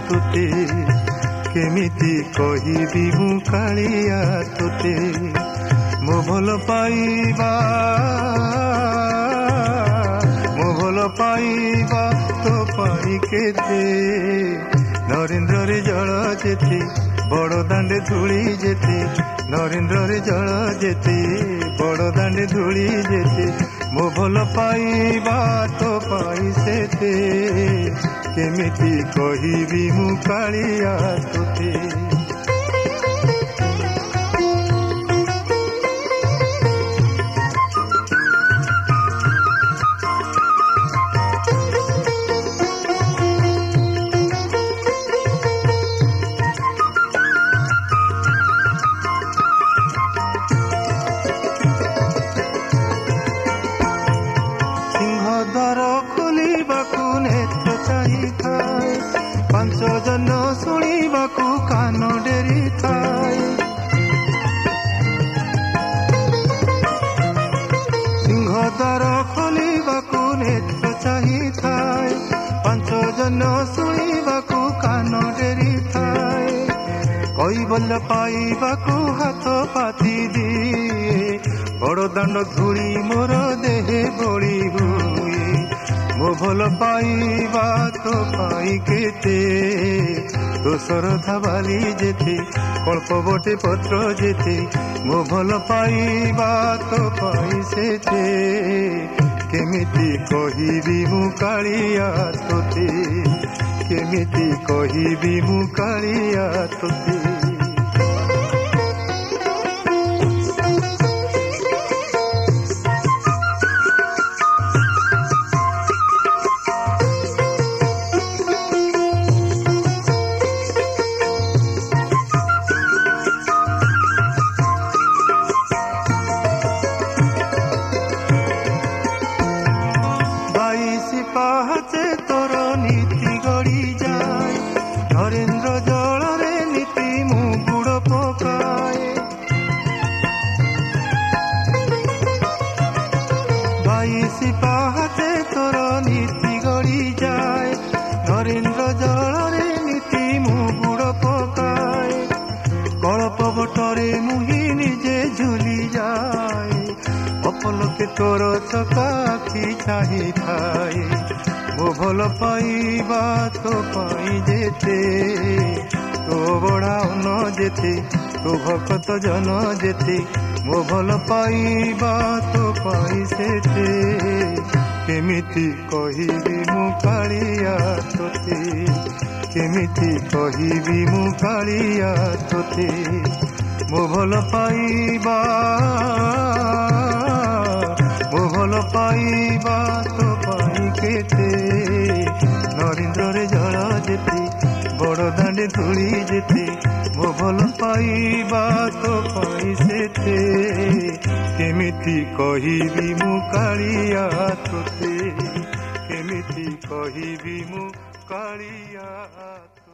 तुते केमिति कहिबी मु कालिया तुते मो भल पाइबा तो पाई केते नरेंद्र रे जल जेते बड़ दांडे धूली जेते नरेंद्र रे जल जेते बड़ दांडे धूली जेते मो भल पाइबा तो पाई सेते केमिति कहिबी मु कालिया तुते द्वार खोलिबाकू नेत्र चाही थाए पांच जन शुणिबाकू कान डेरी थाए सिंह द्वार खोलिबाकू नेत्र चाही थाए पांच जन शुणिबाकू कान डेरी थाए कैबल्य पाइबाकू हाथ पाती दिए बड़ दांड धूली मोर देहे बोली हुए मो भल पाइबा तो पाई केते दोसर धाबाली जेते कल्प बटे पत्र जेते मो भल पाइबा तो पाई सेते केमिति कहिबी मु कालिया तोते केमिति कहिबी मु कालिया तोते पाहचे तोर नीति गड़ी जाए नरेंद्र जल रे नीति मु गुड़ पकाए बाईसी पाहचे तोर नीति गड़ी जाए नरेंद्र जल रे नीति मु गुड़ पकाए कल्प बटरे मुही निजे झुली जाए अपलके तोर चकाखी चाही थाए मो भल पाइबा तो पाई जेते तो बड़ा न जेते तो भक्त जन जेते मो भल पाइबा तो पाई सेते केमिति कहिबी मु कालिया तोते केमिति कहिबी मु कालिया तोते मो भल पाइबा तो पाई केते नरेंद्र रे जल जेते बड़ दांडे धूली जेते मो भल पाइबा तो पाई सेते केमिति कहिबी मु कालिया तोते केमिति कहिबी मु कालिया